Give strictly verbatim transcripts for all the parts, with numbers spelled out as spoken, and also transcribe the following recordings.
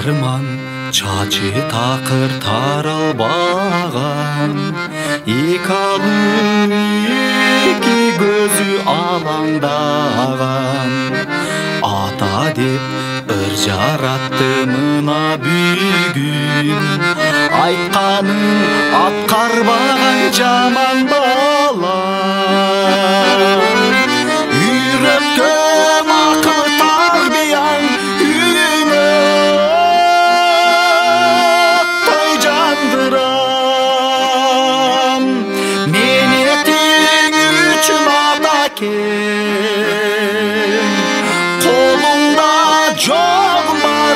арман чачы такыр таралбаган, эки алып эки көзү алаңдаган. Ата деп ыр жаратты мына бүгүн, айтканын аткарбаган жаман бала. Үйрөткөн акыл тарбияң үйүңө той жандырам. Менетиң үчүн атакең, колуңда жок бар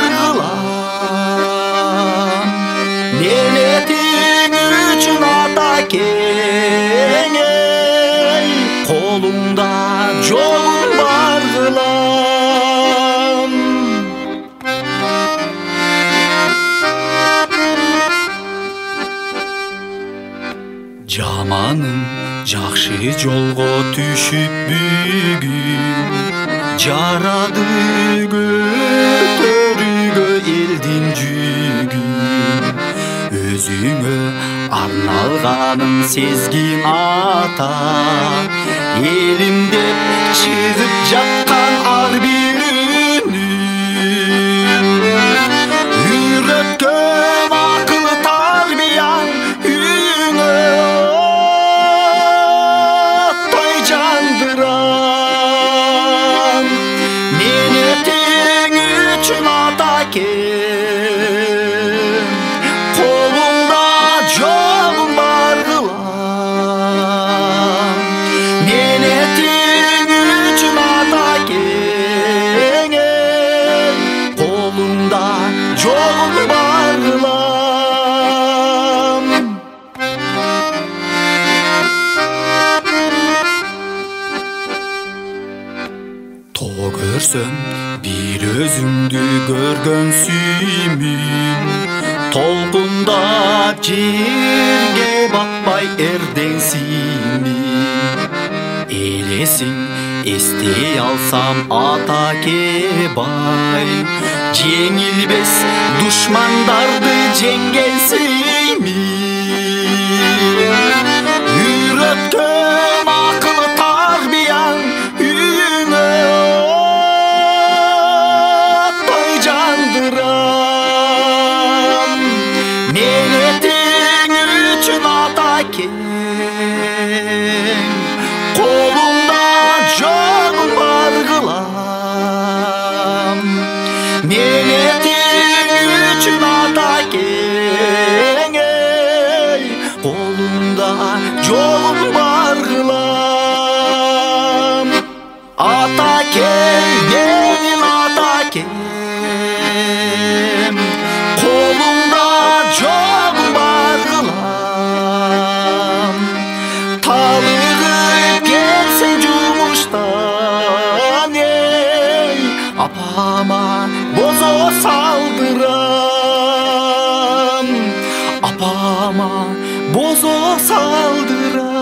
кылам. Менетиң үчүн атакең, колуңда жогун бар кылам. Жаманым жакшы жолго түшүп бүгүн, жарады көтөрүүгө элдин жүгүн. Өзүңө арналганын сезгин ата, элим деп чыгып жаткан ар бир үнүн. Үйрөткөн акыл тарбияң үйүңө той жандырам. Менетиң үчүн атакең, колуңда жогун бар кылам. Менетиң үчүн атакең, колуңда жогун бар кылам. Тоо көрсөм бир өзүңдү көргөн сүймүн, толкунда жерге батпай эрдеңсимин. Элесиң эстей алсам Атакебай, жеңилбес душмандарды жеңгенсимин. Үйрөткөн акыл тарбияң үйүңө той жандырам. Менетиң үчүн атакең, колуңда жогун бар кылам. Менетиң үчүн атакең, колуңда жогун бар кылам. Атакең, менин атакем, колуңда жогун бар кылам. Талыгып келсең жумуштан, эй, апама бозо салдырам. Апама бозо салдырам.